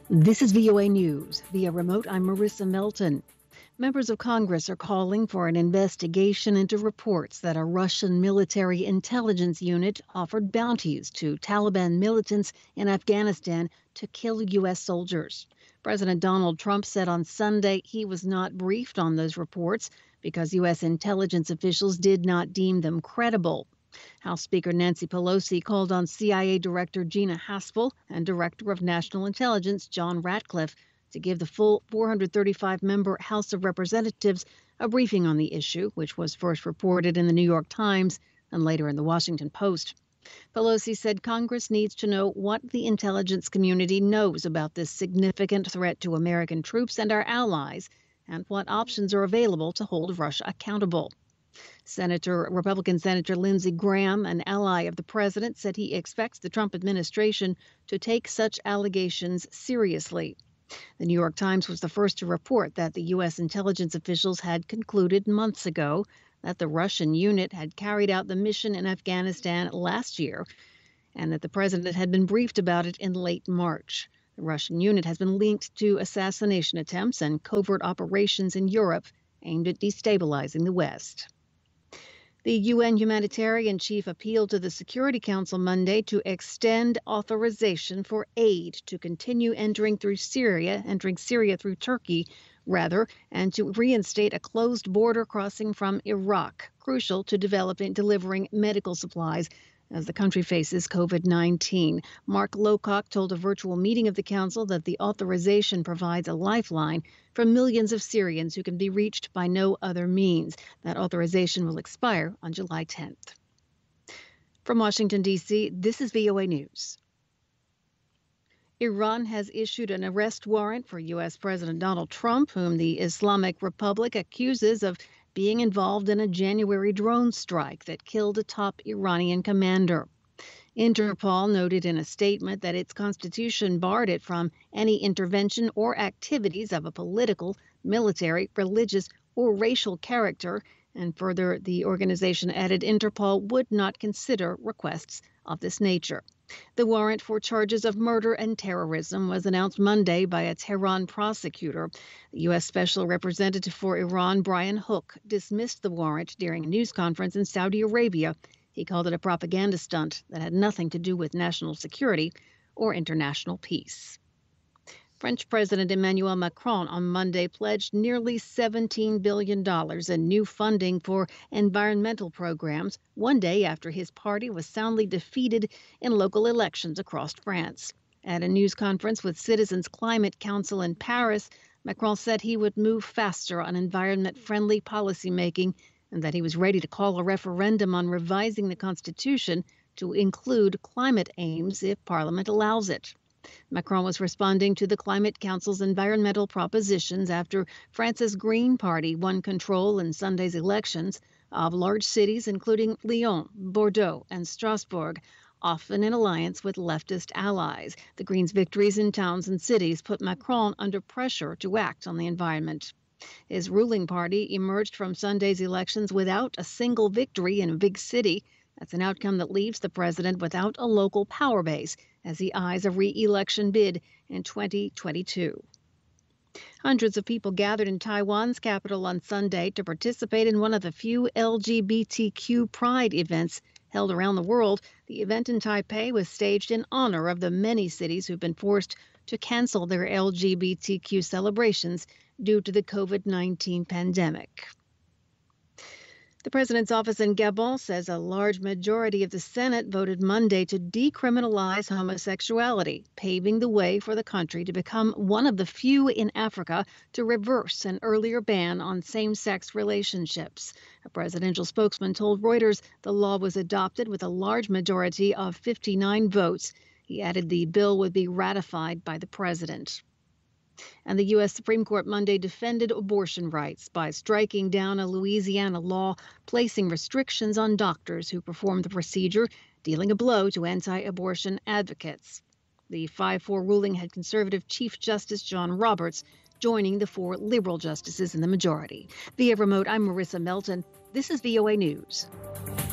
This is VOA News. Via remote, I'm Marissa Melton. Members of Congress are calling for an investigation into reports that a Russian military intelligence unit offered bounties to Taliban militants in Afghanistan to kill U.S. soldiers. President Donald Trump said on Sunday he was not briefed on those reports because U.S. intelligence officials did not deem them credible. House Speaker Nancy Pelosi called on CIA Director Gina Haspel and Director of National Intelligence John Ratcliffe to give the full 435-member House of Representatives a briefing on the issue, which was first reported in the New York Times and later in the Washington Post. Pelosi said Congress needs to know what the intelligence community knows about this significant threat to American troops and our allies, and what options are available to hold Russia accountable. Republican Senator Lindsey Graham, an ally of the president, said he expects the Trump administration to take such allegations seriously. The New York Times was the first to report that the U.S. intelligence officials had concluded months ago that the Russian unit had carried out the mission in Afghanistan last year and that the president had been briefed about it in late March. The Russian unit has been linked to assassination attempts and covert operations in Europe aimed at destabilizing the West. The UN humanitarian chief appealed to the Security Council Monday to extend authorization for aid to continue entering Syria through Turkey, and to reinstate a closed border crossing from Iraq, crucial to delivering medical supplies as the country faces COVID-19. Mark Lowcock told a virtual meeting of the council that the authorization provides a lifeline for millions of Syrians who can be reached by no other means. That authorization will expire on July 10th. From Washington, D.C., this is VOA News. Iran has issued an arrest warrant for U.S. President Donald Trump, whom the Islamic Republic accuses of being involved in a January drone strike that killed a top Iranian commander. Interpol noted in a statement that its constitution barred it from any intervention or activities of a political, military, religious, or racial character, and further, the organization added Interpol would not consider requests of this nature. The warrant for charges of murder and terrorism was announced Monday by a Tehran prosecutor. The U.S. Special Representative for Iran, Brian Hook, dismissed the warrant during a news conference in Saudi Arabia. He called it a propaganda stunt that had nothing to do with national security or international peace. French President Emmanuel Macron on Monday pledged nearly $17 billion in new funding for environmental programs, one day after his party was soundly defeated in local elections across France. At a news conference with Citizens Climate Council in Paris, Macron said he would move faster on environment-friendly policymaking and that he was ready to call a referendum on revising the Constitution to include climate aims if Parliament allows it. Macron was responding to the Climate Council's environmental propositions after France's Green Party won control in Sunday's elections of large cities including Lyon, Bordeaux, and Strasbourg, often in alliance with leftist allies. The Greens' victories in towns and cities put Macron under pressure to act on the environment. His ruling party emerged from Sunday's elections without a single victory in a big city. That's an outcome that leaves the president without a local power base as he eyes a re-election bid in 2022. Hundreds of people gathered in Taiwan's capital on Sunday to participate in one of the few LGBTQ pride events held around the world. The event in Taipei was staged in honor of the many cities who've been forced to cancel their LGBTQ celebrations due to the COVID-19 pandemic. The president's office in Gabon says a large majority of the Senate voted Monday to decriminalize homosexuality, paving the way for the country to become one of the few in Africa to reverse an earlier ban on same-sex relationships. A presidential spokesman told Reuters the law was adopted with a large majority of 59 votes. He added the bill would be ratified by the president. And the U.S. Supreme Court Monday defended abortion rights by striking down a Louisiana law placing restrictions on doctors who perform the procedure, dealing a blow to anti-abortion advocates. The 5-4 ruling had conservative Chief Justice John Roberts joining the 4 liberal justices in the majority. Via remote, I'm Marissa Melton. This is VOA News.